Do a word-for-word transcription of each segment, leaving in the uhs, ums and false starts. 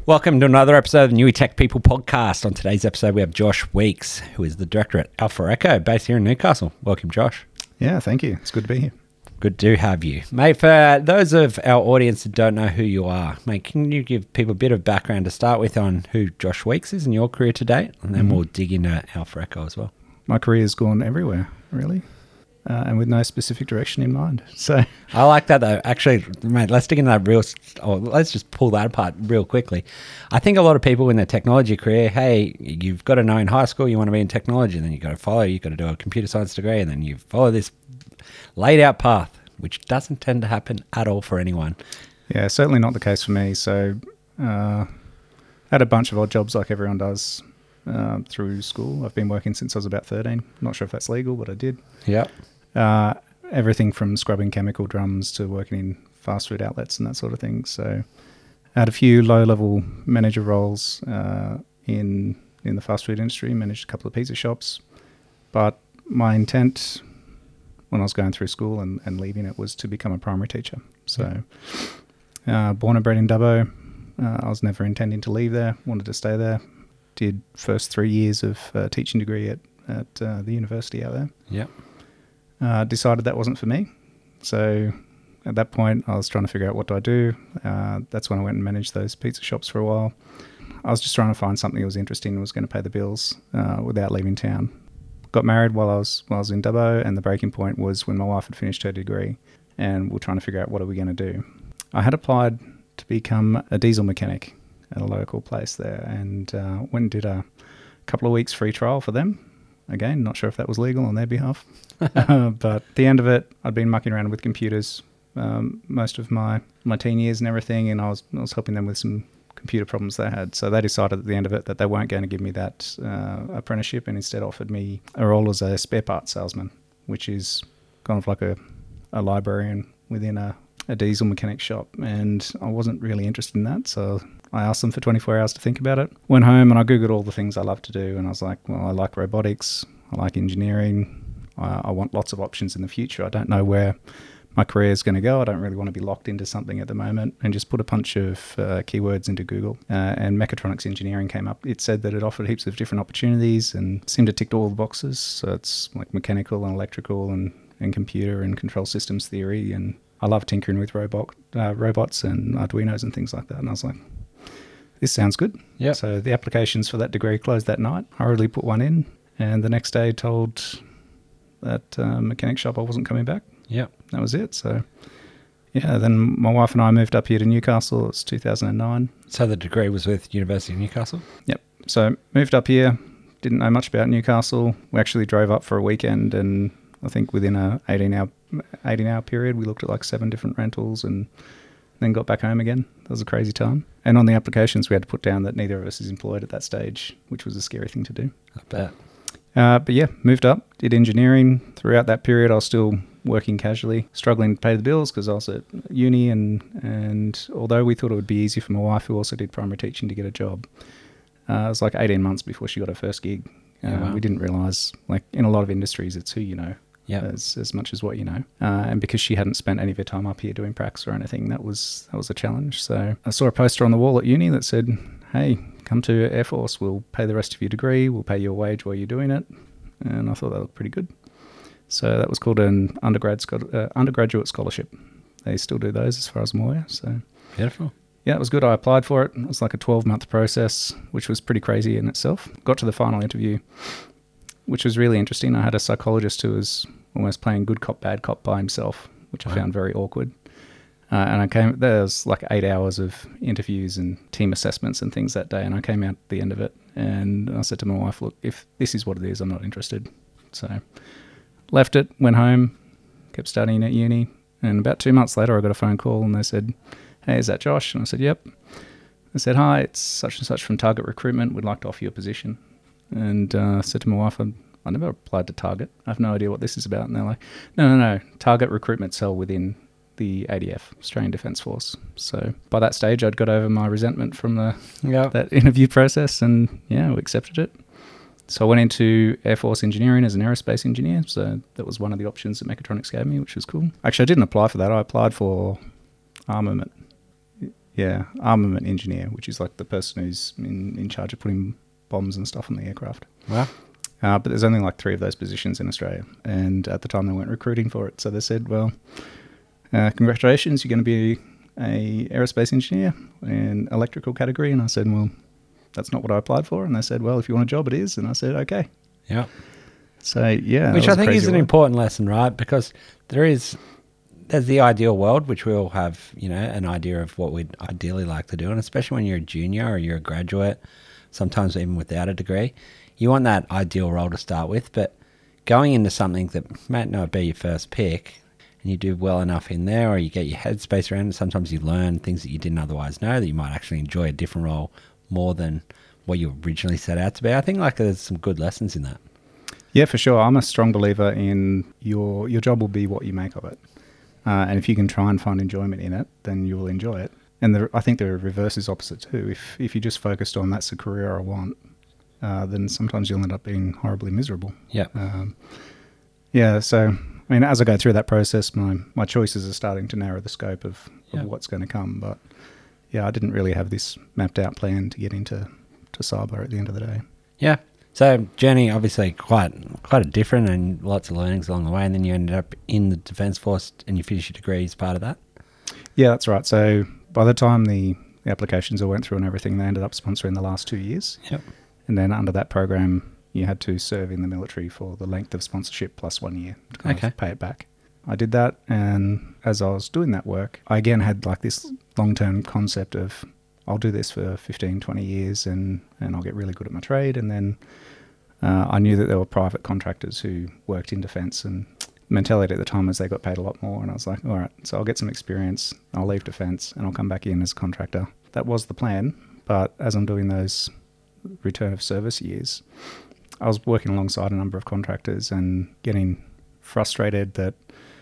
Welcome to another episode of the Newy Tech People podcast. On today's episode, we have Josh Weeks, who is the director at Alpha Echo, based here in Newcastle. Welcome, Josh. Yeah, thank you. It's good to be here. Good to have you. Mate, for those of our audience that don't know who you are, mate, can you give people a bit of background to start with on who Josh Weeks is in your career to date? And then mm-hmm. we'll dig into Alpha Echo as well. My career's gone everywhere, really. Uh, and with no specific direction in mind. So I like that though. Actually, mate, let's dig into that real, or let's just pull that apart real quickly. I think a lot of people in their technology career, hey, you've got to know in high school you want to be in technology, and then you've got to follow, you've got to do a computer science degree, and then you follow this laid out path, which doesn't tend to happen at all for anyone. Yeah, certainly not the case for me. So uh, had a bunch of odd jobs like everyone does uh, through school. I've been working since I was about thirteen. Not sure if that's legal, but I did. Yeah. Uh, everything from scrubbing chemical drums to working in fast food outlets and that sort of thing. So I had a few low-level manager roles uh, in in the fast food industry, managed a couple of pizza shops. But my intent when I was going through school and, and leaving it was to become a primary teacher. So uh, born and bred in Dubbo, uh, I was never intending to leave there, wanted to stay there. Did first three years of uh, teaching degree at, at uh, the university out there. Yeah. Uh, decided that wasn't for me. So at that point, I was trying to figure out what do I do. Uh, that's when I went and managed those pizza shops for a while. I was just trying to find something that was interesting and was going to pay the bills uh, without leaving town. Got married while I was while I was in Dubbo, and the breaking point was when my wife had finished her degree, and we we're trying to figure out what are we going to do. I had applied to become a diesel mechanic at a local place there, and uh, went and did a couple of weeks free trial for them. Again, not sure if that was legal on their behalf. uh, but at the end of it, I'd been mucking around with computers um, most of my, my teen years and everything, and I was I was helping them with some computer problems they had. So they decided at the end of it that they weren't going to give me that uh, apprenticeship, and instead offered me a role as a spare parts salesman, which is kind of like a, a librarian within a, a diesel mechanic shop. And I wasn't really interested in that, so I asked them for twenty-four hours to think about it. Went home and I Googled all the things I love to do, and I was like, well, I like robotics, I like engineering, I, I want lots of options in the future. I don't know where my career is going to go. I don't really want to be locked into something at the moment, and just put a bunch of uh, keywords into Google, uh, and mechatronics engineering came up. It said that it offered heaps of different opportunities and seemed to tick all the boxes. So it's like mechanical and electrical and, and computer and control systems theory, and I love tinkering with robot uh, robots and Arduinos and things like that. And I was like, this sounds good. Yeah. So the applications for that degree closed that night. I hurriedly put one in, and the next day told that uh, mechanic shop I wasn't coming back. Yeah. That was it. So yeah, then my wife and I moved up here to Newcastle. It was two thousand nine. So the degree was with University of Newcastle? Yep. So moved up here, didn't know much about Newcastle. We actually drove up for a weekend, and I think within a eighteen hour period, we looked at like seven different rentals and then got back home again. That was a crazy time. And on the applications, we had to put down that neither of us is employed at that stage, which was a scary thing to do. I bet. Uh, but yeah, moved up, did engineering. Throughout that period, I was still working casually, struggling to pay the bills because I was at uni. And, and although we thought it would be easy for my wife, who also did primary teaching, to get a job, uh, it was like eighteen months before she got her first gig. Uh, Yeah, wow. We didn't realise, like in a lot of industries, it's who you know. Yeah. As as much as what you know, uh, and because she hadn't spent any of her time up here doing pracs or anything, that was that was a challenge. So I saw a poster on the wall at uni that said, "Hey, come to Air Force. We'll pay the rest of your degree. We'll pay your wage while you're doing it." And I thought that looked pretty good. So that was called an undergrad scho- uh, undergraduate scholarship. They still do those, as far as I'm aware. So Beautiful. yeah, it was good. I applied for it. It was like a twelve month process, which was pretty crazy in itself. Got to the final interview, which was really interesting. I had a psychologist who was almost playing good cop, bad cop by himself, which Wow. I found very awkward. Uh, and I came, there was like eight hours of interviews and team assessments and things that day. And I came out at the end of it, and I said to my wife, look, if this is what it is, I'm not interested. So left it, went home, kept studying at uni. And about two months later, I got a phone call, and they said, hey, is that Josh? And I said, yep. They said, hi, it's such and such from Target Recruitment. We'd like to offer you a position. And uh, I said to my wife, I, I never applied to Target. I have no idea what this is about. And they're like, no, no, no. Target Recruitment cell within the A D F, Australian Defence Force. So by that stage, I'd got over my resentment from the Yeah. that interview process, and yeah, we accepted it. So I went into Air Force engineering as an aerospace engineer. So that was one of the options that mechatronics gave me, which was cool. Actually, I didn't apply for that. I applied for armament. Yeah, armament engineer, which is like the person who's in, in charge of putting bombs and stuff on the aircraft. Wow. Uh, but there's only like three of those positions in Australia. And at the time they weren't recruiting for it. So they said, well, uh, congratulations, you're going to be a aerospace engineer in electrical category. And I said, well, that's not what I applied for. And they said, well, if you want a job, it is. And I said, okay. Yeah. So, yeah. Which I think is an one. important lesson, right? Because there is, there's the ideal world, which we all have, you know, an idea of what we'd ideally like to do. And especially when you're a junior or you're a graduate, sometimes even without a degree, you want that ideal role to start with. But going into something that might not be your first pick and you do well enough in there, or you get your headspace around it, sometimes you learn things that you didn't otherwise know, that you might actually enjoy a different role more than what you originally set out to be. I think like there's some good lessons in that. Yeah, for sure. I'm a strong believer in your your job will be what you make of it. Uh, and if you can try and find enjoyment in it, then you will enjoy it. And the, I think the reverse is opposite too. If if you just focused on that's the career I want, uh, then sometimes you'll end up being horribly miserable. Yeah. Um, yeah, so, I mean, as I go through that process, my, my choices are starting to narrow the scope of, of Yeah. what's going to come. But, yeah, I didn't really have this mapped out plan to get into to cyber at the end of the day. Yeah. So journey, obviously quite quite a different, and lots of learnings along the way. And then you ended up in the Defence Force and you finished your degree as part of that. Yeah, that's right. So by the time the, the applications all went through and everything, they ended up sponsoring the last two years. Yep. And then under that program, you had to serve in the military for the length of sponsorship plus one year to kind Okay. of pay it back. I did that, and as I was doing that work, I again had like this long-term concept of I'll do this for fifteen, twenty years and, and I'll get really good at my trade. And then uh, I knew that there were private contractors who worked in defence, and the mentality at the time was they got paid a lot more. And I was like, all right, so I'll get some experience, I'll leave defence and I'll come back in as a contractor. That was the plan. But as I'm doing those return of service years, I was working alongside a number of contractors and getting frustrated that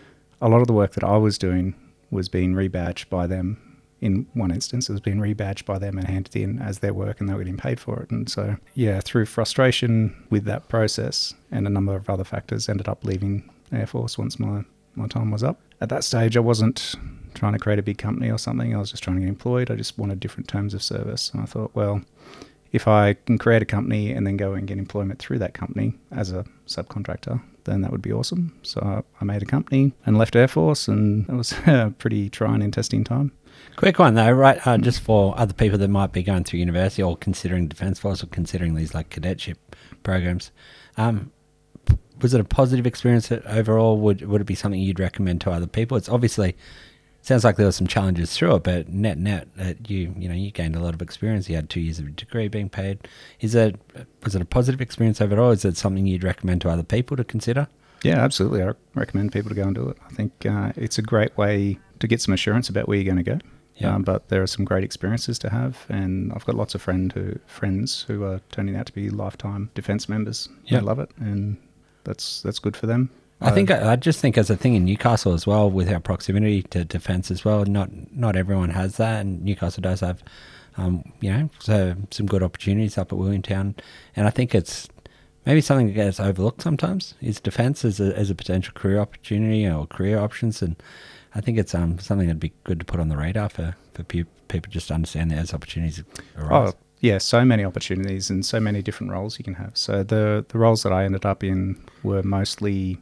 a lot of the work that I was doing was being rebadged by them. In one instance, it was being rebadged by them and handed in as their work, and they were getting paid for it. And so, yeah, through frustration with that process and a number of other factors, ended up leaving Air Force once my, my time was up. At that stage, I wasn't trying to create a big company or something. I was just trying to get employed. I just wanted different terms of service. And I thought, well, if I can create a company and then go and get employment through that company as a subcontractor, then that would be awesome. So I made a company and left Air Force, and it was a pretty trying and testing time. Quick one though, right? Uh, just for other people that might be going through university or considering Defence Force or considering these like cadetship programs, um, was it a positive experience overall? Would would it be something you'd recommend to other people? It's obviously sounds like there were some challenges through it, but net net, uh, you you know you gained a lot of experience. You had two years of a degree being paid. Is it was it a positive experience overall? Is it something you'd recommend to other people to consider? Yeah, absolutely. I recommend people to go and do it. I think uh, it's a great way to get some assurance about where you're going to go. Yeah. Um, but there are some great experiences to have, and I've got lots of friend who, friends who are turning out to be lifetime defence members. Yeah. They love it, and that's that's good for them. I think I just think as a thing in Newcastle as well, with our proximity to defence as well, not not everyone has that, and Newcastle does have, um, you know, so some good opportunities up at Williamtown, and I think it's maybe something that gets overlooked sometimes is defence as a as a potential career opportunity or career options, and I think it's um something that'd be good to put on the radar for for pe- people just to understand that as opportunities arise. Oh, yeah, so many opportunities and so many different roles you can have. So the the roles that I ended up in were mostly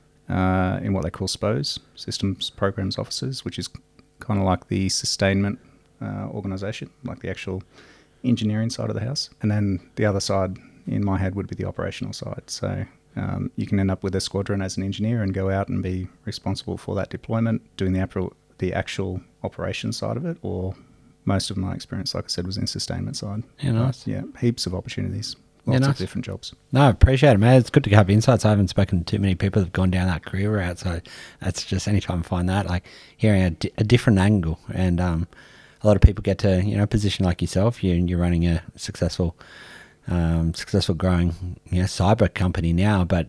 uh, in what they call S P Os, Systems Programs Officers, which is kind of like the sustainment uh, organisation, like the actual engineering side of the house. And then the other side in my head would be the operational side. So um, you can end up with a squadron as an engineer and go out and be responsible for that deployment, doing the actual, the actual operation side of it, or most of my experience, like I said, was in sustainment side. Yeah, nice. But, yeah, heaps of opportunities, Yeah, lots nice. of different jobs. No, I appreciate it, man. It's good to have insights. I haven't spoken to too many people that have gone down that career route, so that's just anytime I find that, like hearing a, di- a different angle. And um, a lot of people get to, you know, a position like yourself. You, you're running a successful, um, successful growing, you know, cyber company now, but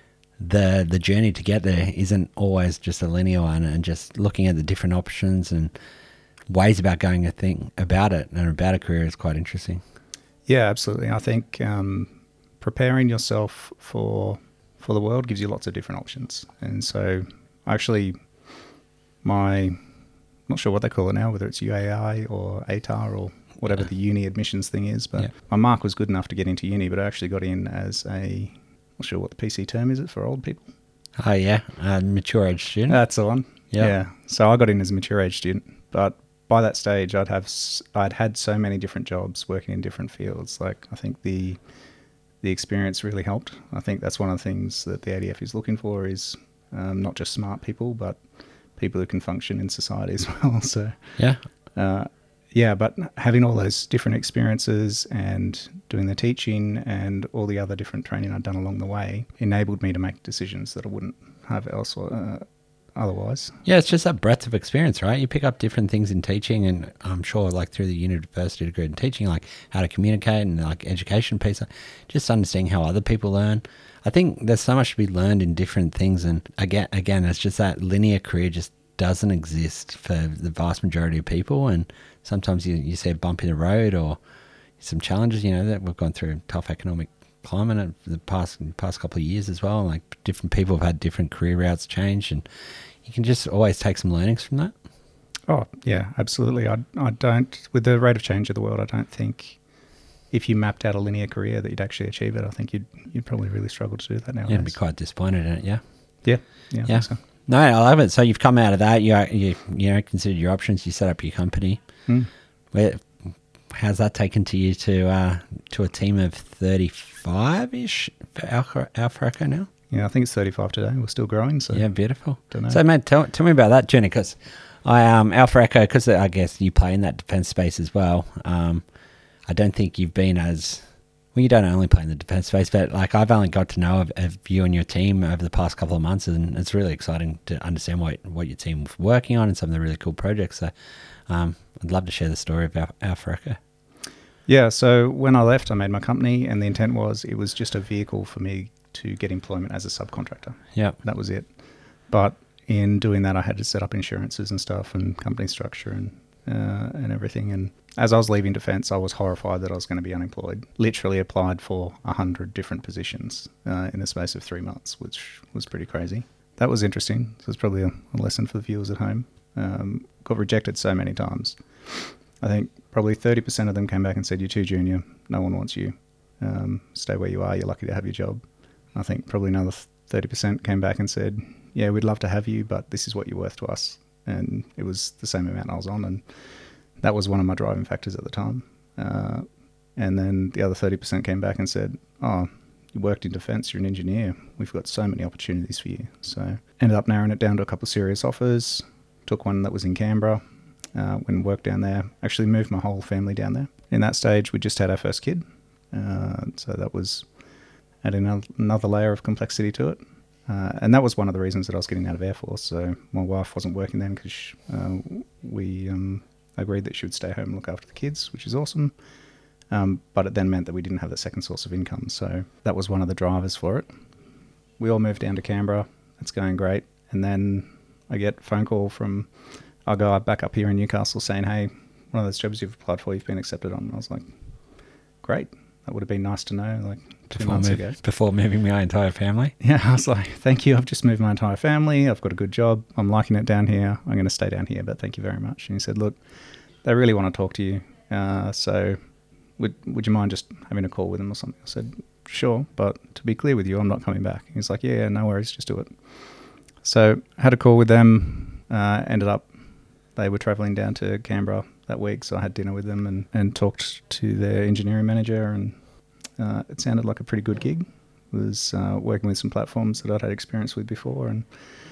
the the journey to get there isn't always just a linear one. And just looking at the different options and ways about going a thing about it and about a career is quite interesting. Yeah, absolutely. I think um, preparing yourself for for the world gives you lots of different options. And so actually my not sure what they call it now, whether it's U A I or A T A R or whatever Yeah. the uni admissions thing is. But Yeah. my mark was good enough to get into uni, but I actually got in as a, not sure what the P C term is, it for old people? Oh, yeah. Uh, mature age student. That's the one. Yeah. Yeah. So I got in as a mature age student, but by that stage, I'd have s- I'd had so many different jobs working in different fields. Like I think the the experience really helped. I think that's one of the things that the A D F is looking for is um, not just smart people, but people who can function in society as well. So Yeah. uh, yeah, but having all those different experiences and doing the teaching and all the other different training I'd done along the way enabled me to make decisions that I wouldn't have elsewhere. Uh, otherwise. Yeah, it's just that breadth of experience, right? You pick up different things in teaching, and I'm sure, like through the university degree in teaching, like how to communicate and like education piece, just understanding how other people learn. I think there's so much to be learned in different things, and again, again, it's just that linear career just doesn't exist for the vast majority of people, and sometimes you you see a bump in the road or some challenges. You know that we've gone through a tough economic climate in the past past couple of years as well. Like different people have had different career routes change, and you can just always take some learnings from that. Oh yeah, absolutely. I I don't, with the rate of change of the world, I don't think if you mapped out a linear career that you'd actually achieve it. I think you'd you'd probably really struggle to do that nowadays. Yeah, I'd be quite disappointed in it. Yeah. Yeah. Yeah. I Yeah. think so. No, I love it. So you've come out of that. You you you know considered your options. You set up your company. Mm. Where how's that taken to you to uh, to a team of thirty-five ish for Alpha Alpha Echo now? Yeah, I think it's thirty-five today. We're still growing. So Yeah, beautiful. Dunno. So, mate, tell, tell me about that journey, because I um Alpha Echo, because I guess you play in that defense space as well. Um, I don't think you've been as well. You don't only play in the defense space, but like I've only got to know of, of you and your team over the past couple of months, and it's really exciting to understand what what your team was working on and some of the really cool projects. So, um, I'd love to share the story of Al- Alpha Echo. Yeah, so when I left, I made my company, and the intent was it was just a vehicle for me to get employment as a subcontractor. Yeah, That was it. But in doing that, I had to set up insurances and stuff and company structure and uh, and everything. And as I was leaving defence, I was horrified that I was going to be unemployed. Literally applied for a hundred different positions uh, in the space of three months, which was pretty crazy. That was interesting. So it's probably a, a lesson for the viewers at home. Um, got rejected so many times. I think probably thirty percent of them came back and said, "You're too junior. No one wants you. Um, stay where you are. You're lucky to have your job." I think probably another thirty percent came back and said, "Yeah, we'd love to have you, but this is what you're worth to us." And it was the same amount I was on, and that was one of my driving factors at the time. Uh, and then the other thirty percent came back and said, "Oh, you worked in defence, you're an engineer. We've got so many opportunities for you." So ended up narrowing it down to a couple of serious offers. Took one that was in Canberra. Uh, went and worked down there. Actually moved my whole family down there. In that stage, we just had our first kid. Uh, so that was adding another layer of complexity to it. Uh, and that was one of the reasons that I was getting out of Air Force. So my wife wasn't working then because uh, we um, agreed that she would stay home and look after the kids, which is awesome. Um, but it then meant that we didn't have that second source of income. So that was one of the drivers for it. We all moved down to Canberra. It's going great. And then I get a phone call from our guy back up here in Newcastle saying, "Hey, one of those jobs you've applied for, you've been accepted on." And I was like, great. That would have been nice to know like two before months move, ago. before moving my entire family. Yeah, I was like, thank you. I've just moved my entire family. I've got a good job. I'm liking it down here. I'm going to stay down here, but thank you very much. And he said, look, they really want to talk to you. Uh, so would would you mind just having a call with them or something? I said, sure, but to be clear with you, I'm not coming back. He's like, yeah, no worries, just do it. So I had a call with them, uh, ended up, they were travelling down to Canberra that week, so I had dinner with them and, and talked to their engineering manager, and uh, it sounded like a pretty good gig. It was uh, working with some platforms that I'd had experience with before, and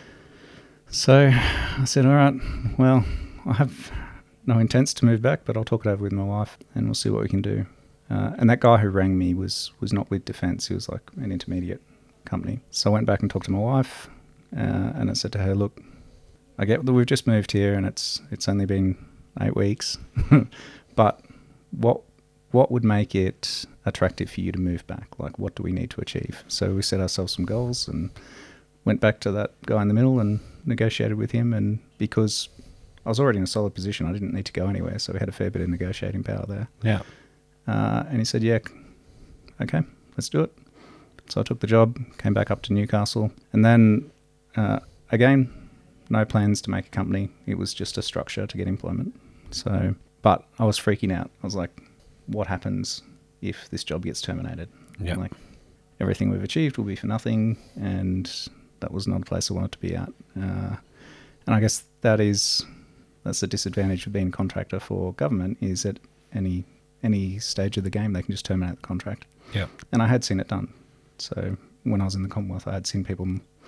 so I said, all right, well, I have no intents to move back, but I'll talk it over with my wife and we'll see what we can do. Uh, and that guy who rang me was, was not with Defence. He was like an intermediate company. So I went back and talked to my wife uh, and I said to her, look, I get that we've just moved here and it's it's only been eight weeks, but what what would make it attractive for you to move back? Like, what do we need to achieve? So we set ourselves some goals and went back to that guy in the middle and negotiated with him. And because I was already in a solid position, I didn't need to go anywhere, so we had a fair bit of negotiating power there. Yeah. Uh, and he said, yeah, okay, let's do it. So I took the job, came back up to Newcastle, and then uh, again, no plans to make a company. It was just a structure to get employment. So, but I was freaking out. I was like, what happens if this job gets terminated? Yeah. Like, everything we've achieved will be for nothing, and that was not a place I wanted to be at. Uh, and I guess that is that's the disadvantage of being a contractor for government, is at any any stage of the game they can just terminate the contract. Yeah. And I had seen it done. So when I was in the Commonwealth, I had seen people,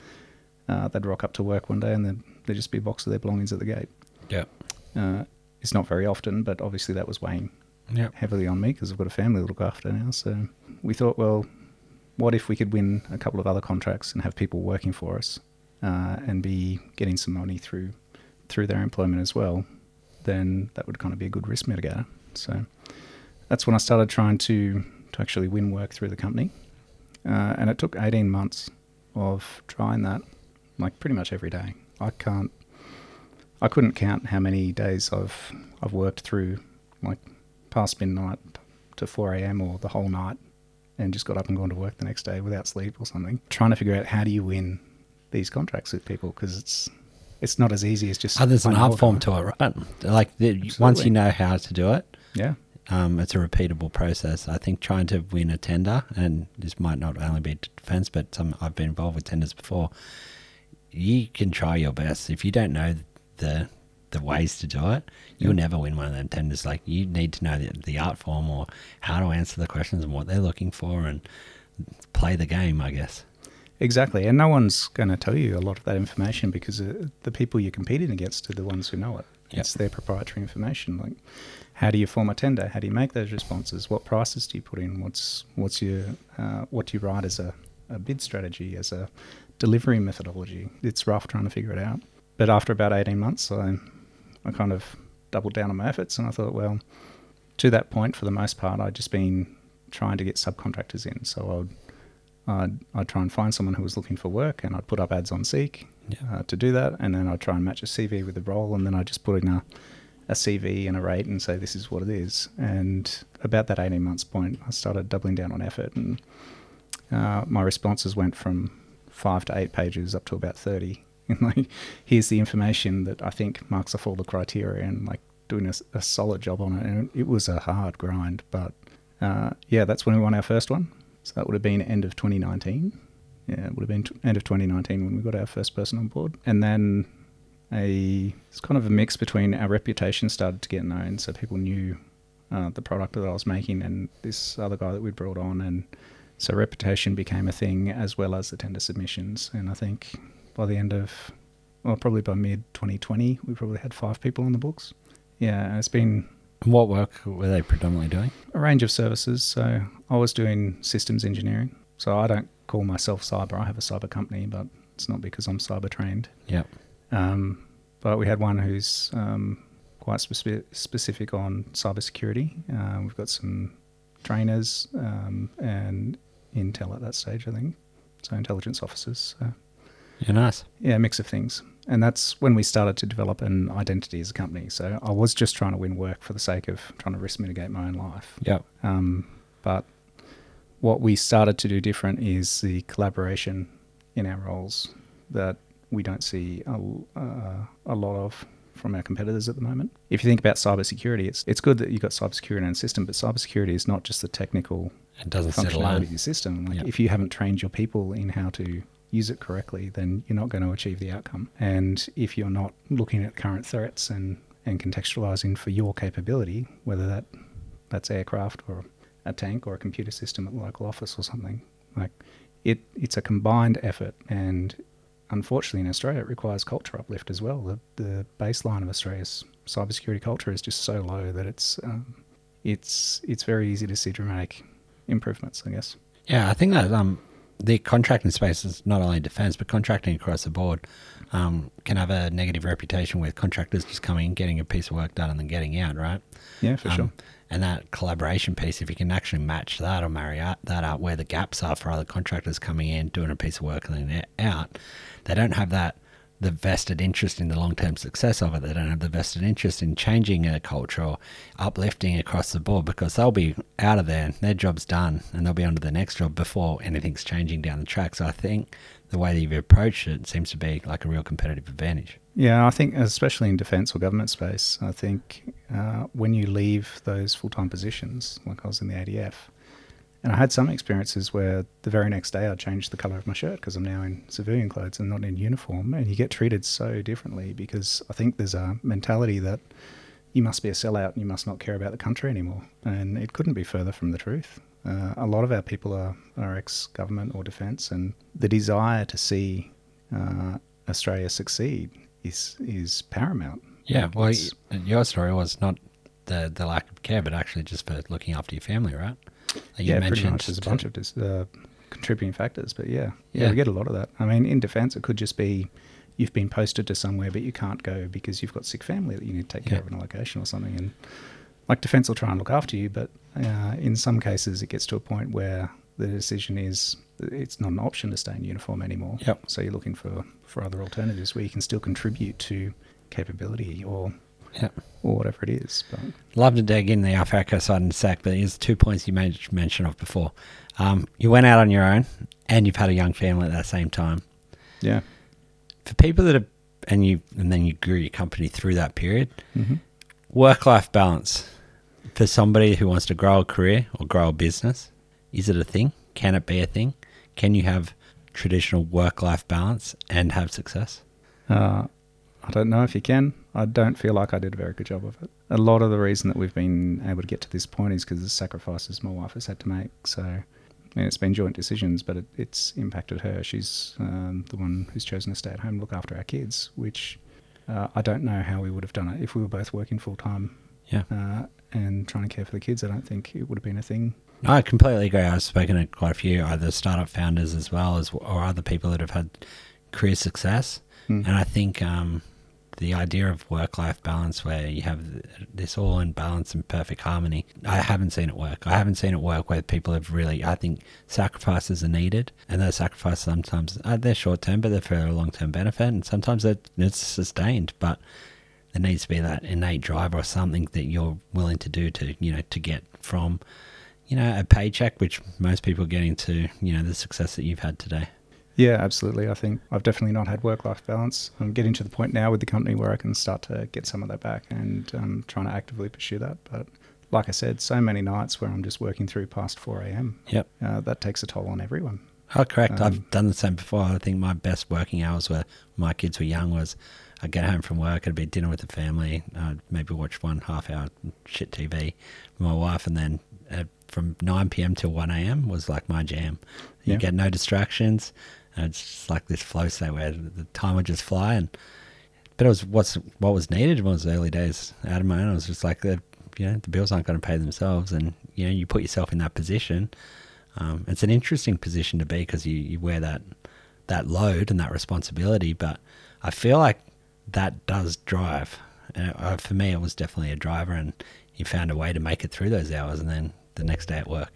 uh, they'd rock up to work one day and there'd, there'd just be a box of their belongings at the gate. Yeah. Uh, it's not very often, but obviously that was weighing Yeah. heavily on me because I've got a family to look after now. So we thought, well, what if we could win a couple of other contracts and have people working for us uh, and be getting some money through through their employment as well? Then that would kind of be a good risk mitigator. So that's when I started trying to, to actually win work through the company. Uh, and it took eighteen months of trying that, like pretty much every day. I can't, I couldn't count how many days I've I've worked through, like past midnight to four a.m. or the whole night, and just got up and gone to work the next day without sleep or something, trying to figure out how do you win these contracts with people, because it's it's not as easy as just... Oh, there's an playing art form order. to it, right? Like the, once you know how to do it, Yeah. um, it's a repeatable process. I think trying to win a tender, and this might not only be defence, but some I've been involved with tenders before, you can try your best. If you don't know the the ways to do it, you'll Yeah. never win one of them tenders. Like, you need to know the, the art form or how to answer the questions and what they're looking for and play the game, I guess. Exactly. And no one's going to tell you a lot of that information, because uh, the people you're competing against are the ones who know it. Yep. It's their proprietary information. Like, how do you form a tender? How do you make those responses? What prices do you put in? What's what's your uh, what do you write as a, a bid strategy, as a delivery methodology? It's rough trying to figure it out. But after about eighteen months, I I kind of doubled down on my efforts, and I thought, well, to that point, for the most part, I'd just been trying to get subcontractors in. So I'd I'd, I'd try and find someone who was looking for work, and I'd put up ads on Seek Yeah. uh, to do that, and then I'd try and match a C V with the role, and then I'd just put in a, a C V and a rate and say this is what it is. And about that eighteen months point, I started doubling down on effort, and uh, my responses went from five to eight pages up to about thirty. And like, here's the information that I think marks off all the criteria, and like doing a, a solid job on it. And it was a hard grind, but uh, yeah, that's when we won our first one. So that would have been end of twenty nineteen. Yeah, it would have been t- end of twenty nineteen when we got our first person on board. And then a it's kind of a mix between our reputation started to get known, so people knew uh, the product that I was making and this other guy that we'd brought on, and so reputation became a thing, as well as the tender submissions. And I think by the end of, well, probably by mid twenty twenty, we probably had five people on the books. Yeah, and it's been And what work were they predominantly doing? a range of services. So I was doing systems engineering. So I don't call myself cyber. I have a cyber company, but it's not because I'm cyber trained. Yeah. Um, but we had one who's um, quite speci- specific on cybersecurity. Uh, we've got some trainers um, and intel at that stage, I think. So intelligence officers. So Yeah, nice. yeah, a mix of things. And that's when we started to develop an identity as a company. So I was just trying to win work for the sake of trying to risk mitigate my own life. Yeah. Um, but what we started to do different is the collaboration in our roles that we don't see a, uh, a lot of from our competitors at the moment. If you think about cybersecurity, it's it's good that you've got cybersecurity in a system, but cybersecurity is not just the technical It doesn't sit functionality alone. of your system. Like, Yeah. if you haven't trained your people in how to use it correctly, then you're not going to achieve the outcome. And if you're not looking at current threats and, and contextualizing for your capability, whether that that's aircraft or a tank or a computer system at the local office or something, like it, it's a combined effort. And unfortunately in Australia, it requires culture uplift as well. The, the baseline of Australia's cybersecurity culture is just so low that it's um, it's it's very easy to see dramatic improvements, I guess. Yeah, I think that um, the contracting space is not only defence, but contracting across the board um, can have a negative reputation with contractors just coming in, getting a piece of work done and then getting out, right? Yeah, for Um, sure. And that collaboration piece, if you can actually match that or marry out, that out where the gaps are for other contractors coming in, doing a piece of work and then out, they don't have that, the vested interest in the long-term success of it. They don't have the vested interest in changing a culture or uplifting across the board, because they'll be out of there, their job's done, and they'll be on to the next job before anything's changing down the track. So I think the way that you've approached it seems to be like a real competitive advantage. Yeah, I think especially in defence or government space, I think uh, when you leave those full-time positions, like I was in the A D F, and I had some experiences where the very next day I changed the colour of my shirt because I'm now in civilian clothes and not in uniform, and you get treated so differently because I think there's a mentality that you must be a sellout and you must not care about the country anymore, and it couldn't be further from the truth. Uh, a lot of our people are, are ex-government or defence, and the desire to see uh, Australia succeed is is paramount. Yeah, well, It's- your story was not the the lack of care, but actually just for looking after your family, right? Like you yeah, pretty mentioned much. There's a to- bunch of dis- uh, contributing factors, but yeah, yeah, Yeah. we get a lot of that. I mean, in defence, it could just be you've been posted to somewhere, but you can't go because you've got sick family that you need to take care Yeah. of in a location or something. And like defence will try and look after you, but uh, in some cases, it gets to a point where the decision is that it's not an option to stay in uniform anymore. Yep. So you're looking for for other alternatives where you can still contribute to capability or Yeah. or whatever it is. But Love to dig in the Alphaco side in a sec, but here's two points you made mention of before. Um, you went out on your own, and you've had a young family at that same time. yeah. For people that have, and you, and then you grew your company through that period, Mm-hmm. work-life balance for somebody who wants to grow a career or grow a business, is it a thing? Can it be a thing? Can you have traditional work-life balance and have success? Uh, I don't know if you can. I don't feel like I did a very good job of it. A lot of the reason that we've been able to get to this point is because of the sacrifices my wife has had to make. So, I mean, it's been joint decisions, but it, it's impacted her. She's um, the one who's chosen to stay at home and look after our kids, which uh, I don't know how we would have done it if we were both working full-time Yeah. uh, and trying to care for the kids. I don't think it would have been a thing. No, I completely agree. I've spoken to quite a few either startup founders as well as or other people that have had career success, Mm. and I think um, the idea of work-life balance, where you have this all in balance and perfect harmony, I haven't seen it work. I haven't seen it work where people have really. I think sacrifices are needed, and those sacrifices sometimes uh, they're short-term, but they're for a long-term benefit, and sometimes they're, it's sustained, but there needs to be that innate drive or something that you're willing to do to, you know, to get from, you know, a paycheck, which most people get into, you know, the success that you've had today. Yeah, absolutely. I think I've definitely not had work-life balance. I'm getting to the point now with the company where I can start to get some of that back and um, trying to actively pursue that. But like I said, so many nights where I'm just working through past four a.m. Yep. Uh, that takes a toll on everyone. Oh, correct. Um, I've done the same before. I think my best working hours where my kids were young was I'd get home from work, it'd be dinner with the family, I'd maybe watch one half hour shit T V with my wife, and then uh, from nine p.m. till one a.m. was like my jam. You Yeah. get no distractions. And it's just like this flow state where the time would just fly. And but it was what's what was needed in those early days out of my own. It was just like the you know the bills aren't going to pay themselves, and you know you put yourself in that position. Um, it's an interesting position to be because you, you wear that that load and that responsibility. But I feel like that does drive. And it, uh, for me, it was definitely a driver, and you found a way to make it through those hours, and then the next day at work.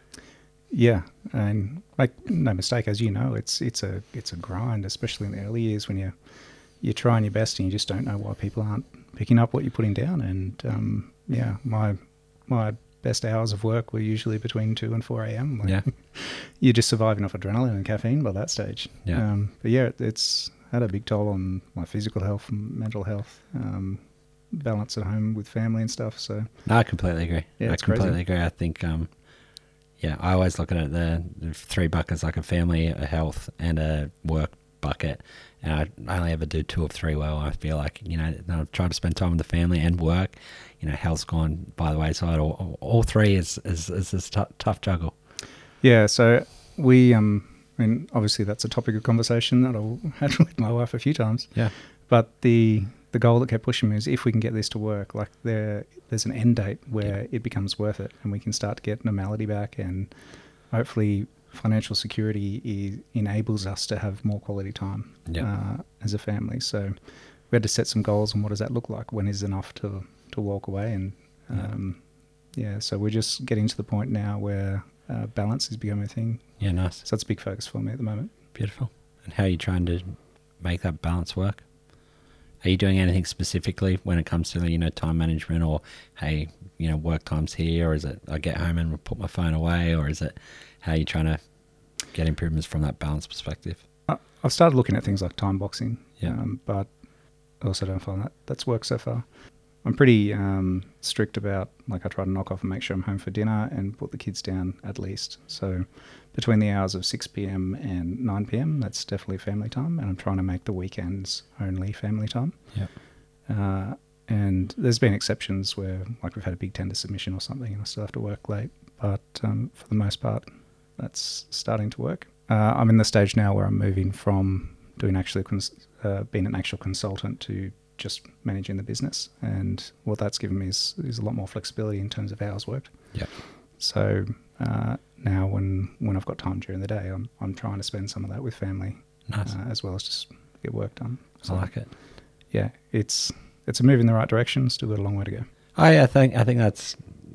Yeah, and make no mistake, as you know, it's it's a it's a grind, especially in the early years when you you're trying your best and you just don't know why people aren't picking up what you're putting down. And um, yeah, my my best hours of work were usually between two and four a.m. Like, Yeah. you're just surviving off adrenaline and caffeine by that stage. Yeah. Um, but yeah, it, it's had a big toll on my physical health and mental health, um, balance at home with family and stuff. So No, I completely agree. Yeah, I it's crazy. completely agree. I think, um, yeah, I always look at it the, the three buckets, like a family, a health, and a work bucket. And I only ever do two of three well. I feel like, you know, I try to spend time with the family and work. You know, health's gone by the wayside. All, all three is is, is this t- tough juggle. yeah, so we, um, I mean, obviously that's a topic of conversation that I've had with my wife a few times. Yeah. But the the goal that kept pushing me is if we can get this to work, like there there's an end date where it becomes worth it, and we can start to get normality back, and hopefully financial security is, enables us to have more quality time Yeah. uh, as a family. So we had to set some goals on what does that look like, when is enough to to walk away, and um, yeah. yeah, so we're just getting to the point now where uh, balance is becoming a thing. Yeah, nice. So that's a big focus for me at the moment. Beautiful. And how are you trying to make that balance work? Are you doing anything specifically when it comes to, you know, time management, or, hey, you know, work time's here, or is it I get home and put my phone away, or is it how are you trying to get improvements from that balance perspective? I I've started looking at things like time boxing, Yeah. um, but I also don't find that that's worked so far. I'm pretty um, strict about, like, I try to knock off and make sure I'm home for dinner and put the kids down at least. So between the hours of six p.m. and nine p.m, that's definitely family time, and I'm trying to make the weekends only family time. Yeah. Uh, and there's been exceptions where, like, we've had a big tender submission or something and I still have to work late. But um, for the most part, that's starting to work. Uh, I'm in the stage now where I'm moving from doing actually cons- uh, being an actual consultant to just managing the business. And what that's given me is, is a lot more flexibility in terms of hours worked. Yeah. So uh, now when, when I've got time during the day, I'm, I'm trying to spend some of that with family. Nice. Uh, as well as just get work done. So, I like it. yeah, it's it's a move in the right direction. Still got a long way to go. Oh yeah, I think I think that's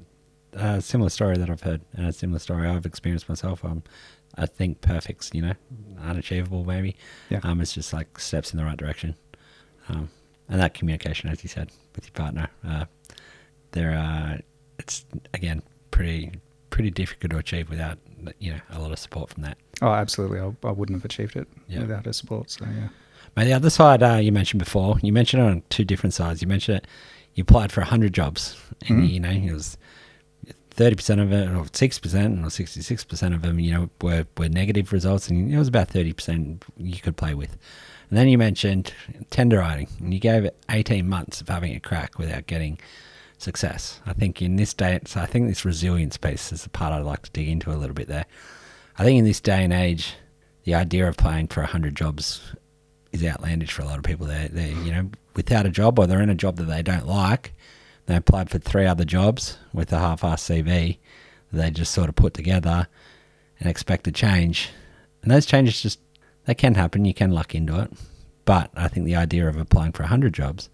a similar story that I've heard, and a similar story I've experienced myself. Um, I think perfect's, you know, unachievable maybe. Yeah. Um, it's just like steps in the right direction. Um, and that communication, as you said, with your partner, uh, there are, it's again pretty pretty difficult to achieve without, you know, a lot of support from that. Oh, absolutely. I, I wouldn't have achieved it Yeah. without her support. So yeah. Mate, the other side uh, you mentioned before, you mentioned it on two different sides. You mentioned it, you applied for one hundred jobs, and Mhm. you know, it was thirty percent of it, or six percent, or sixty-six percent of them, you know, were, were negative results, and it was about thirty percent you could play with. And then you mentioned tender writing, and you gave it eighteen months of having a crack without getting success. I think in this day, so I think this resilience piece is the part I'd like to dig into a little bit there. I think in this day and age, the idea of playing for one hundred jobs is outlandish for a lot of people. They're, they're, you know, without a job, or they're in a job that they don't like. They applied for three other jobs with a half-assed C V that they just sort of put together and expect a change. And those changes just, they can happen. You can luck into it. But I think the idea of applying for one hundred jobs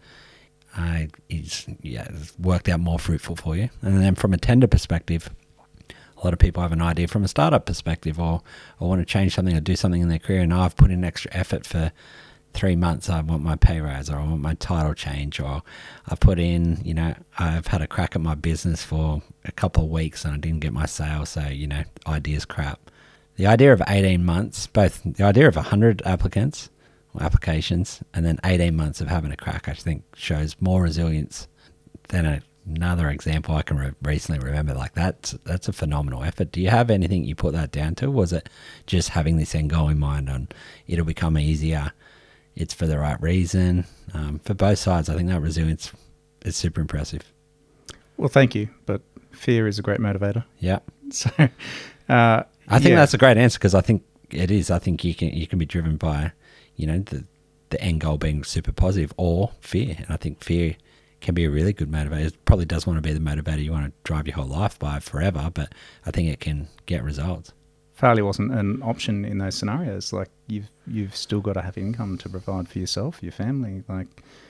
uh, is, yeah, it's worked out more fruitful for you. And then from a tender perspective, a lot of people have an idea from a startup perspective, or, or want to change something or do something in their career. And I've put in extra effort for three months. I want my pay rise, or I want my title change, or I've put in, you know, I've had a crack at my business for a couple of weeks and I didn't get my sale. So, you know, ideas crap. The idea of eighteen months, both the idea of one hundred applicants or applications and then eighteen months of having a crack, I think shows more resilience than a Another example I can re- recently remember. Like that's that's a phenomenal effort. Do you have anything you put that down to? Was it just having this end goal in mind on it'll become easier, it's for the right reason? Um, for both sides, I think that resilience is super impressive. Well, thank you. But fear is a great motivator. Yeah. So uh, I think yeah. that's a great answer, because I think it is. I think you can you can be driven by, you know, the the end goal being super positive, or fear. And I think fear can be a really good motivator. It probably does want to be the motivator you want to drive your whole life by forever, but I think it can get results. Failure wasn't an option in those scenarios. Like you've you've still got to have income to provide for yourself, your family. Like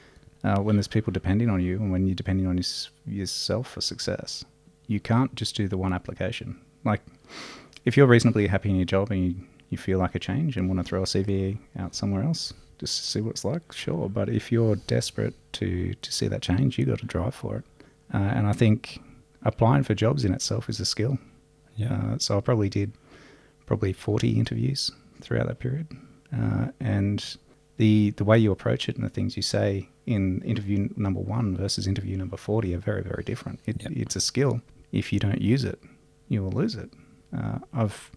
uh, when there's people depending on you, and when you're depending on your, yourself for success, you can't just do the one application. Like if you're reasonably happy in your job and you, you feel like a change and want to throw a C V out somewhere else just to see what it's like, sure. But if you're desperate to, to see that change, you got to drive for it. Uh, and I think applying for jobs in itself is a skill. Yeah. Uh, so I probably did probably forty interviews throughout that period. Uh, and the the way you approach it and the things you say in interview number one versus interview number forty are very, very different. It, Yep. It's a skill. If you don't use it, you will lose it. Uh, I've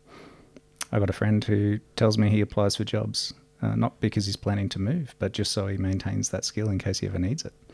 I got a friend who tells me he applies for jobs uh, not because he's planning to move, but just so he maintains that skill in case he ever needs it.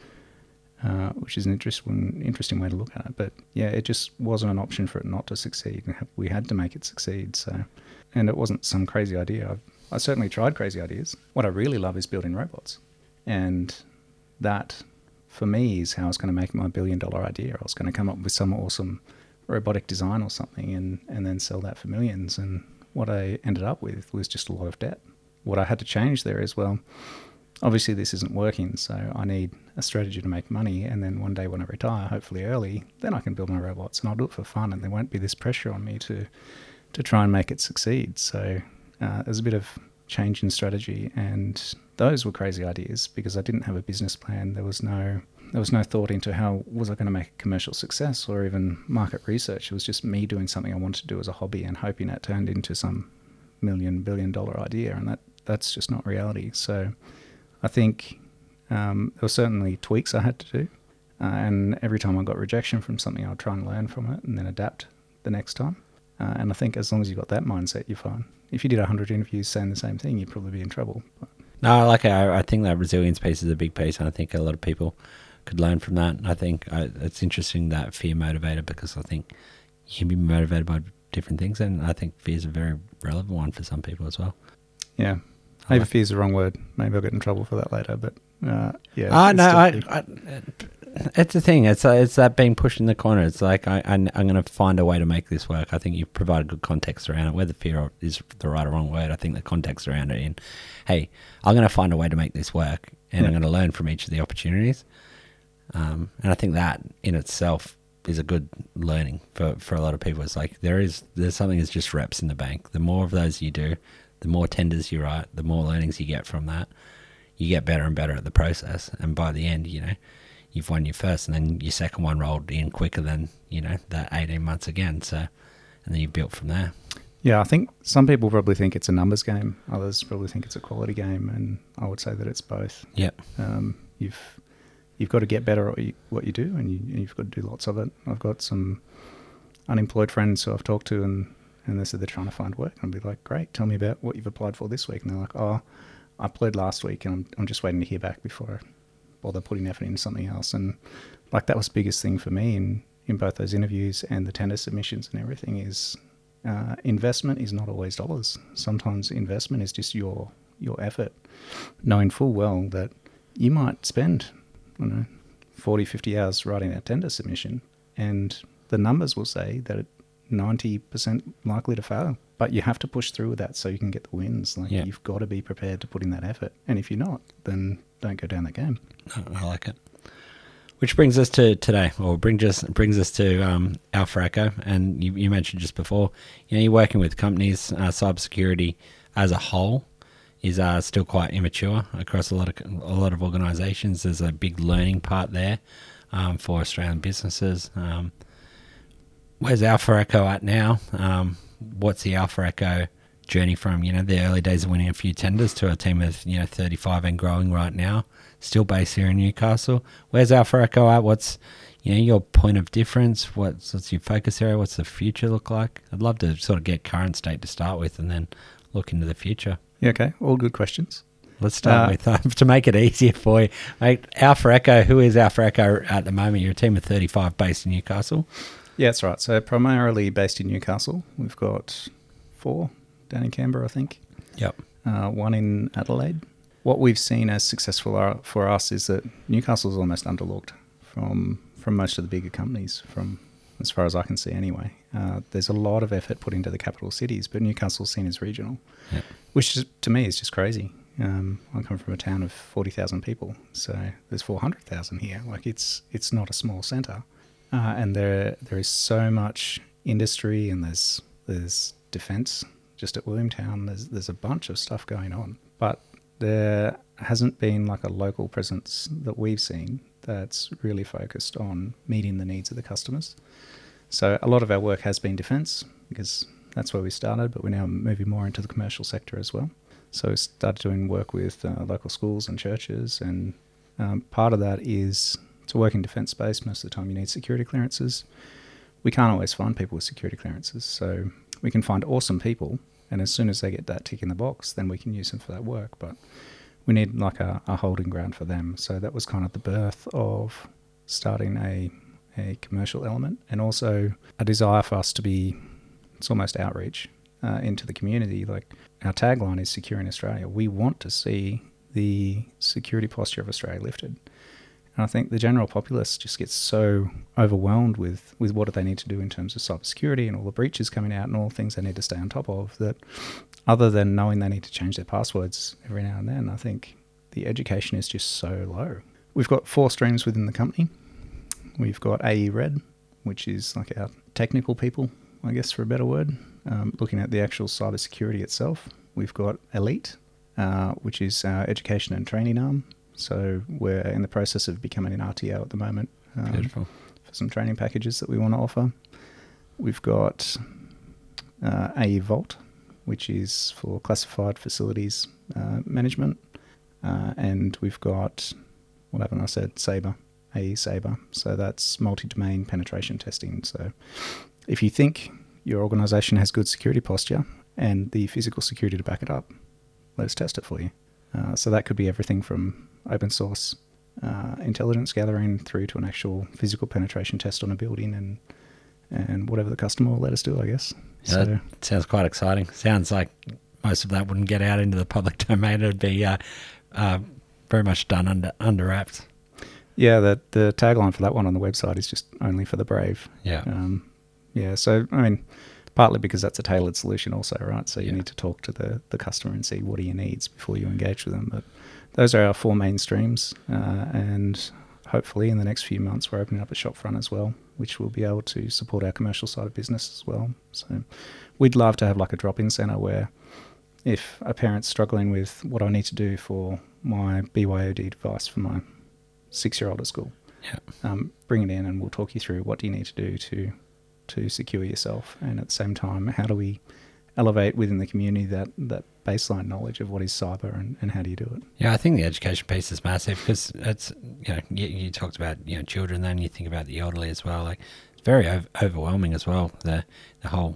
Uh, which is an interesting, interesting way to look at it. But yeah, it just wasn't an option for it not to succeed. We had to make it succeed. So, and it wasn't some crazy idea. I've, I certainly tried crazy ideas. What I really love is building robots. And that, for me, is how I was going to make my billion dollar idea. I was going to come up with some awesome robotic design or something and, and then sell that for millions. And what I ended up with was just a lot of debt. What I had to change there is, well, obviously this isn't working, so I need a strategy to make money, and then one day when I retire, hopefully early, then I can build my robots, and I'll do it for fun, and there won't be this pressure on me to to try and make it succeed. So uh, there's a bit of change in strategy, and those were crazy ideas because I didn't have a business plan. There was no there was no thought into how was I going to make a commercial success or even market research. It was just me doing something I wanted to do as a hobby and hoping it turned into some million, billion dollar idea, and that that's just not reality. So I think um, there were certainly tweaks I had to do. Uh, and every time I got rejection from something, I'd try and learn from it and then adapt the next time. Uh, and I think as long as you've got that mindset, you're fine. If you did one hundred interviews saying the same thing, you'd probably be in trouble. But No, I like it. I, I think that resilience piece is a big piece, and I think a lot of people could learn from that. I think I, it's interesting, that fear motivator, because I think you can be motivated by different things, and I think fear is a very relevant one for some people as well. yeah, I maybe like- fear is the wrong word. Maybe I'll get in trouble for that later. But uh, yeah. Ah, it's no, I, definitely- I, it's the thing. It's uh, it's that being pushed in the corner. It's like I, I, I'm going to find a way to make this work. I think you've provided good context around it. Whether fear is the right or wrong word, I think the context around it in, hey, I'm going to find a way to make this work, and Yeah. I'm going to learn from each of the opportunities. Um, and I think that in itself is a good learning for, for a lot of people. It's like there is there's something that's just reps in the bank. The more of those you do, the more tenders you write, the more learnings you get from that. You get better and better at the process, and by the end, you know, you've won your first, and then your second one rolled in quicker than, you know, that eighteen months again. So, and then you built from there. Yeah, I think some people probably think it's a numbers game. Others probably think it's a quality game, and I would say that it's both. Yep. Um, you've you've got to get better at what you, what you do, and you, you've got to do lots of it. I've got some unemployed friends who I've talked to, and, and they said they're trying to find work. And I'll be like, great, tell me about what you've applied for this week. And they're like, oh, I applied last week, and I'm, I'm just waiting to hear back before I bother putting effort into something else. And like that was the biggest thing for me in, in both those interviews and the tender submissions and everything is uh, investment is not always dollars. Sometimes investment is just your your effort, knowing full well that you might spend, I don't know, forty, fifty hours writing a tender submission, and the numbers will say that it's ninety percent likely to fail. But you have to push through with that so you can get the wins. Like Yeah. you've got to be prepared to put in that effort. And if you're not, then don't go down that game. I, I like it. Which brings us to today, or brings us brings us to um, Alpha Echo. And you, you mentioned just before, you know, you're working with companies. Uh, cybersecurity as a whole is uh, still quite immature across a lot of a lot of organisations. There's a big learning part there um, for Australian businesses. Um, where's Alpha Echo at now? Um, what's the Alpha Echo journey from, you know, the early days of winning a few tenders to a team of, you know, thirty-five and growing right now, still based here in Newcastle? Where's Alpha Echo at? What's, you know, your point of difference? What's, what's your focus area? What's the future look like? I'd love to sort of get current state to start with and then look into the future. Yeah, okay. All good questions. Let's start Uh, with, uh, to make it easier for you, mate, Alpha Echo. Who is Alpha Echo at the moment? You're a team of thirty-five based in Newcastle. Yeah, that's right. So primarily based in Newcastle. We've got four down in Canberra, I think. Yep. Uh, one in Adelaide. What we've seen as successful are- for us is that Newcastle is almost underlooked from from most of the bigger companies, from as far as I can see anyway. Uh, there's a lot of effort put into the capital cities, but Newcastle's seen as regional, Yep. which is, to me is just crazy. Um, I come from a town of forty thousand people, so there's four hundred thousand here. Like it's it's not a small centre, uh, and there there is so much industry, and there's there's defence just at Williamtown. There's there's a bunch of stuff going on, but there hasn't been like a local presence that we've seen that's really focused on meeting the needs of the customers. So a lot of our work has been defence because that's where we started, but we're now moving more into the commercial sector as well. So we started doing work with uh, local schools and churches, and um, part of that is to work in defence space. Most of the time you need security clearances. We can't always find people with security clearances, so we can find awesome people, and as soon as they get that tick in the box, then we can use them for that work. But we need like a, a holding ground for them. So that was kind of the birth of starting a, a commercial element, and also a desire for us to be, it's almost outreach uh, into the community. Like our tagline is Securing Australia. We want to see the security posture of Australia lifted. And I think the general populace just gets so overwhelmed with, with what do they need to do in terms of cybersecurity and all the breaches coming out and all the things they need to stay on top of, that other than knowing they need to change their passwords every now and then, I think the education is just so low. We've got four streams within the company. We've got A E Red, which is like our technical people, I guess for a better word, um, looking at the actual cybersecurity itself. We've got Elite, uh, which is our education and training arm. So we're in the process of becoming an R T O at the moment um, Beautiful. for some training packages that we want to offer. We've got uh, A E Vault, which is for classified facilities uh, management, uh, and we've got, what haven't I said, Sabre, A E Sabre. So that's multi-domain penetration testing. So if you think your organisation has good security posture and the physical security to back it up, let us test it for you. Uh, so that could be everything from open source uh, intelligence gathering through to an actual physical penetration test on a building, and and whatever the customer will let us do, I guess. Yeah, So that sounds quite exciting. Sounds like most of that wouldn't get out into the public domain. It'd be uh, uh, very much done under under wraps. yeah, the the tagline for that one on the website is just only for the brave. Yeah. Um, yeah. So I mean, partly because that's a tailored solution, also, right? So you Yeah. need to talk to the the customer and see what are your needs before you engage with them. But those are our four main streams, uh, and hopefully in the next few months we're opening up a shop front as well, which will be able to support our commercial side of business as well. So we'd love to have like a drop-in centre where if a parent's struggling with what I need to do for my B Y O D device for my six-year-old at school, Yeah. um, bring it in and we'll talk you through what do you need to do to to secure yourself, and at the same time, how do we elevate within the community that, that baseline knowledge of what is cyber, and, and how do you do it? Yeah, I think the education piece is massive because it's, you know, you, you talked about, you know, children, then you think about the elderly as well. Like, it's very ov- overwhelming as well, the the whole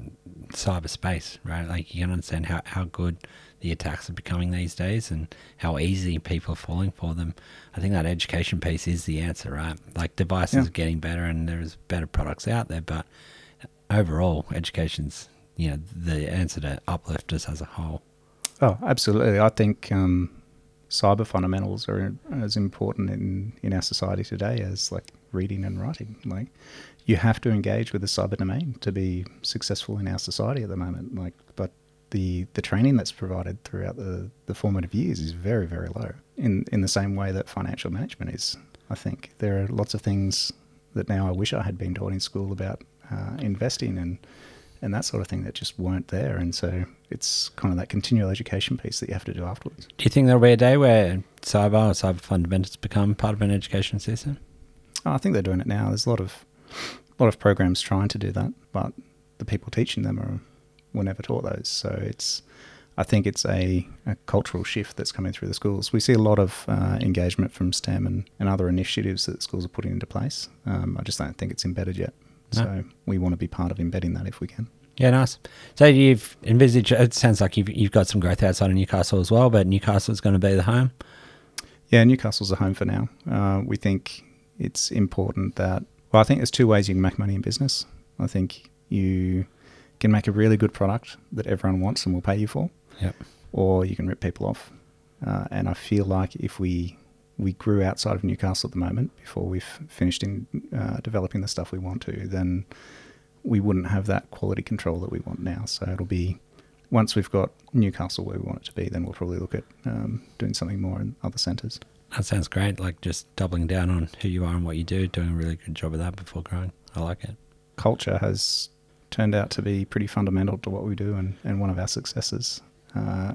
cyberspace, right? Like, you can understand how, how good the attacks are becoming these days and how easy people are falling for them. I think that education piece is the answer, right? Like, devices Yeah. are getting better and there's better products out there, but overall, education's, you know, the answer to uplift us as a whole. Oh, absolutely. I think um, cyber fundamentals are as important in, in our society today as like reading and writing. Like, you have to engage with the cyber domain to be successful in our society at the moment. Like, but the the training that's provided throughout the, the formative years is very, very low. In in the same way that financial management is, I think there are lots of things that now I wish I had been taught in school about uh, investing and and that sort of thing that just weren't there. And so it's kind of that continual education piece that you have to do afterwards. Do you think there'll be a day where cyber or cyber fundamentals become part of an education system? Oh, I think they're doing it now. There's a lot of a lot of programs trying to do that, but the people teaching them are were never taught those. So it's, I think it's a, a cultural shift that's coming through the schools. We see a lot of uh, engagement from STEM and, and other initiatives that schools are putting into place. Um, I just don't think it's embedded yet. No. So we want to be part of embedding that if we can. Yeah, nice. So you've envisaged, it sounds like you've, you've got some growth outside of Newcastle as well, but Newcastle's going to be the home? Yeah, Newcastle's a home for now. Uh, we think it's important that, well, I think there's two ways you can make money in business. I think you can make a really good product that everyone wants and will pay you for, Yep. or you can rip people off. Uh, and I feel like if we we grew outside of Newcastle at the moment, before we've finished in uh, developing the stuff we want to, then we wouldn't have that quality control that we want now. So it'll be, once we've got Newcastle where we want it to be, then we'll probably look at um, doing something more in other centres. That sounds great. Like just doubling down on who you are and what you do, doing a really good job of that before growing. I like it. Culture has turned out to be pretty fundamental to what we do, and, and one of our successes. Uh,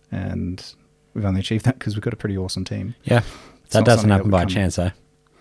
and we've only achieved that because we've got a pretty awesome team. Yeah. It's That not doesn't something that happen would by come- chance, though.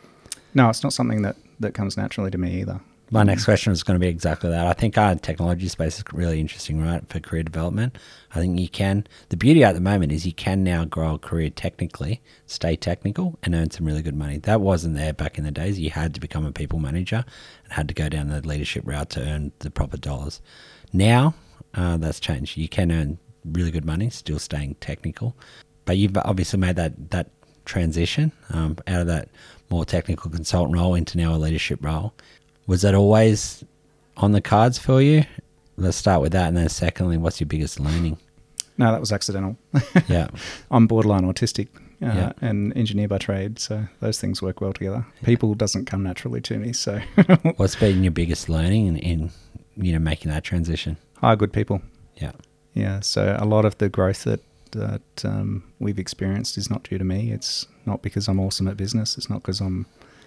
No, it's not something that, that comes naturally to me either. My next question is going to be exactly that. I think our technology space is really interesting, right, for career development. I think you can, the beauty at the moment is you can now grow a career technically, stay technical, and earn some really good money. That wasn't there back in the days. You had to become a people manager and had to go down the leadership route to earn the proper dollars. Now, uh, that's changed. You can earn really good money, still staying technical. But you've obviously made that, that transition um, out of that more technical consultant role into now a leadership role. Was that always on the cards for you? Let's start with that. And then secondly, what's your biggest learning? No, that was accidental. Yeah. I'm borderline autistic uh, Yeah. and engineer by trade, so those things work well together. People doesn't come naturally to me, so What's been your biggest learning in, in, you know, making that transition? hire good people. Yeah. Yeah, so a lot of the growth that that um, we've experienced is not due to me. It's not because I'm awesome at business. It's not because I'm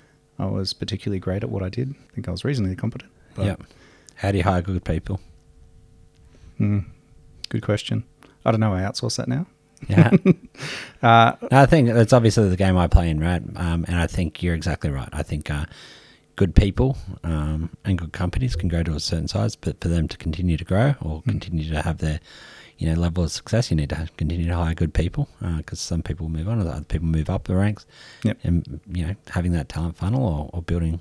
I was particularly great at what I did. I think I was reasonably competent. But, Yeah. How do you hire good people? mm, good question. I don't know. I outsource that now. Yeah. Uh, I think that's obviously the game I play in, right? Um, and I think you're exactly right. I think uh, good people um, and good companies can grow to a certain size, but for them to continue to grow or continue to have their, you know, level of success, you need to continue to hire good people because some people move on, other people move up the ranks. Yep. And, you know, having that talent funnel or, or building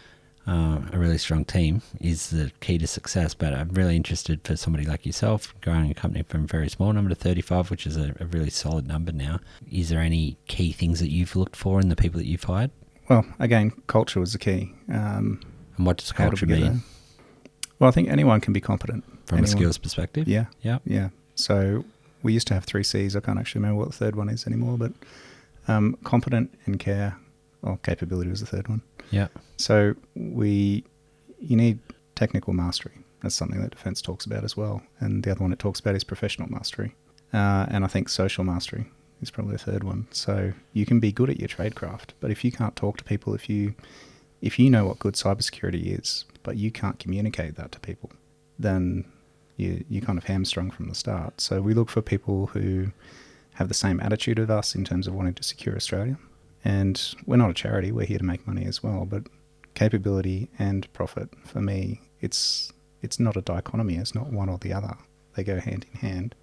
uh, a really strong team is the key to success. But I'm really interested for somebody like yourself, growing a company from a very small number to thirty-five, which is a, a really solid number now. Is there any key things that you've looked for in the people that you've hired? Well, again, culture was the key. Um, and what does how culture did we get mean? there? Well, I think anyone can be competent. From anyone. a skills perspective? Yeah. Yeah. Yeah. So we used to have three C's. I can't actually remember what the third one is anymore, but um, competent and care, or capability was the third one. Yeah. So we, you need technical mastery. That's something that Defence talks about as well. And the other one it talks about is professional mastery. Uh, and I think social mastery is probably the third one. So you can be good at your tradecraft, but if you can't talk to people, if you if you know what good cybersecurity is, but you can't communicate that to people, then you you kind of hamstrung from the start. So we look for people who have the same attitude as us in terms of wanting to secure Australia. And we're not a charity, we're here to make money as well. But capability and profit, for me, it's it's not a dichotomy. It's not one or the other. They go hand in hand.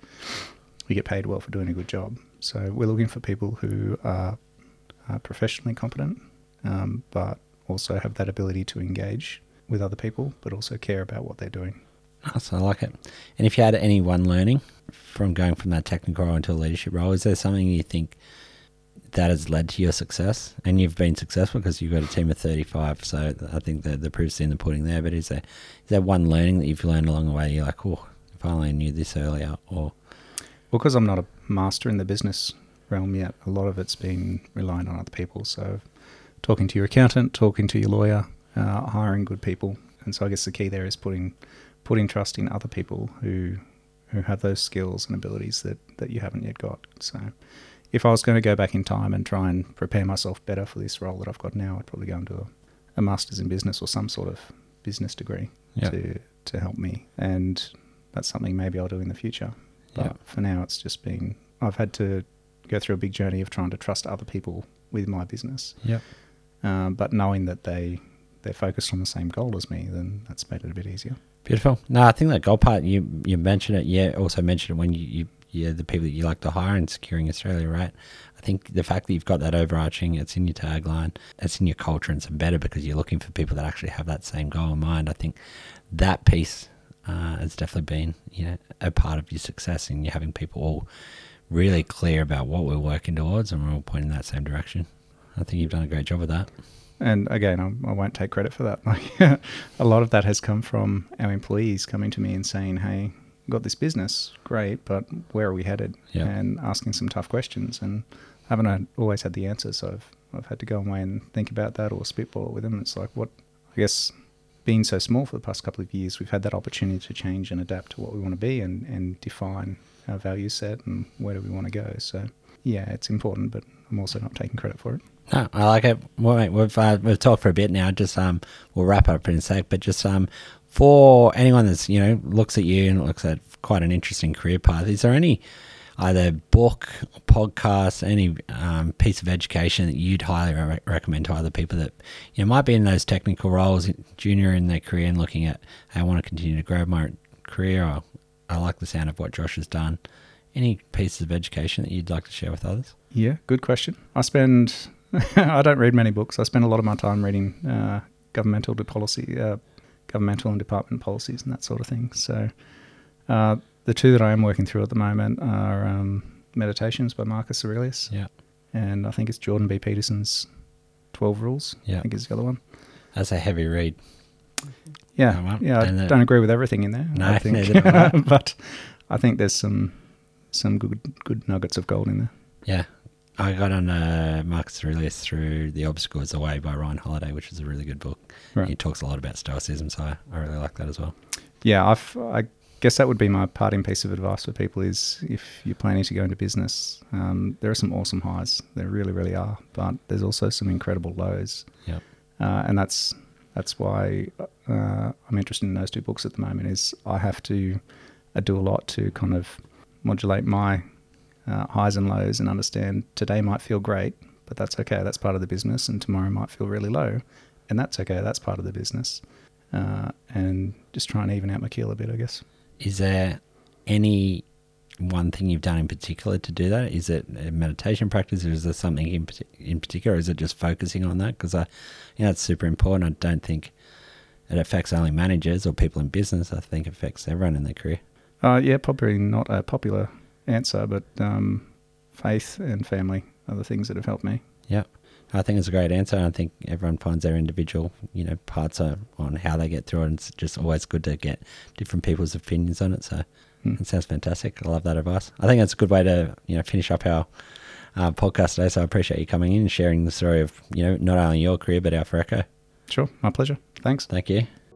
We get paid well for doing a good job. So we're looking for people who are, are professionally competent, um, but also have that ability to engage with other people, but also care about what they're doing. Nice, I like it. And if you had any one learning from going from that technical role into a leadership role, is there something you think that has led to your success? And you've been successful because you've got a team of thirty-five, so I think the, the proof's in the pudding there. But is there, is there one learning that you've learned along the way you're like, oh, if I only knew this earlier? Or Well, because I'm not a master in the business realm yet, a lot of it's been relying on other people. So talking to your accountant, talking to your lawyer, uh, hiring good people. And so I guess the key there is putting putting trust in other people who who have those skills and abilities that, that you haven't yet got. So if I was going to go back in time and try and prepare myself better for this role that I've got now, I'd probably go and do a, a master's in business or some sort of business degree yeah. to, to help me. And that's something maybe I'll do in the future. But yeah. for now, it's just been, I've had to go through a big journey of trying to trust other people with my business. Yeah. Um, but knowing that they, they're focused on the same goal as me, then that's made it a bit easier. Beautiful. No, I think that goal part, you you mentioned it. Yeah, also mentioned it when you, you yeah, the people that you like to hire in securing Australia, right? I think the fact that you've got that overarching, it's in your tagline, it's in your culture, and it's embedded because you're looking for people that actually have that same goal in mind. I think that piece uh, has definitely been, you know, a part of your success, and you're having people all really clear about what we're working towards, and we're all pointing in that same direction. I think you've done a great job of that. And again, I, I won't take credit for that. Like a lot of that has come from our employees coming to me and saying, hey, we've got this business, great, but where are we headed? Yeah. And asking some tough questions. And I haven't always had the answers, so I've, I've had to go away and think about that or spitball it with them. It's like, what, I guess, being so small for the past couple of years, we've had that opportunity to change and adapt to what we want to be and, and define our value set and where do we want to go. So, yeah, it's important, but I'm also not taking credit for it. No, I like it. Well, mate, we've uh, we've talked for a bit now. Just um, we'll wrap up in a sec. But just um, for anyone that's you know looks at you and looks at quite an interesting career path, is there any either book, podcast, any um, piece of education that you'd highly re- recommend to other people that you know might be in those technical roles, junior in their career, and looking at, hey, I want to continue to grow my career, or I like the sound of what Josh has done. Any pieces of education that you'd like to share with others? Yeah, good question. I spend. I don't read many books. I spend a lot of my time reading uh, governmental to policy, uh, governmental and department policies and that sort of thing. So uh, the two that I am working through at the moment are um, Meditations by Marcus Aurelius. Yeah. And I think it's Jordan B. Peterson's twelve Rules. Yeah. I think is the other one. That's a heavy read. Yeah. Oh, well, yeah. I and the, don't agree with everything in there. No, I think. neither do I. But I think there's some some good good nuggets of gold in there. Yeah. I got on uh, Marcus Aurelius through The Obstacle Is the Way by Ryan Holiday, which is a really good book. Right. He talks a lot about stoicism, so I, I really like that as well. Yeah, I've, I guess that would be my parting piece of advice for people is if you're planning to go into business, um, there are some awesome highs. There really, really are. But there's also some incredible lows. Yep. Uh, and that's that's why uh, I'm interested in those two books at the moment is I have to I do a lot to kind of modulate my Uh, highs and lows and understand today might feel great, but that's okay. That's part of the business. And tomorrow might feel really low, and that's okay. That's part of the business. Uh, and just try and even out my keel a bit, I guess. Is there any one thing you've done in particular to do that? Is it a meditation practice, or is there something in, in particular, or is it just focusing on that? Because I, you know, it's super important. I don't think it affects only managers or people in business. I think it affects everyone in their career. Uh, yeah, probably not a popular answer, but um, faith and family are the things that have helped me. Yeah, I think it's a great answer. I think everyone finds their individual, you know, parts on, on how they get through it. And it's just always good to get different people's opinions on it. So hmm. it sounds fantastic. I love that advice. I think that's a good way to, you know, finish up our uh, podcast today. So I appreciate you coming in and sharing the story of, you know, not only your career, but our Foreco. Sure. My pleasure. Thanks. Thank you.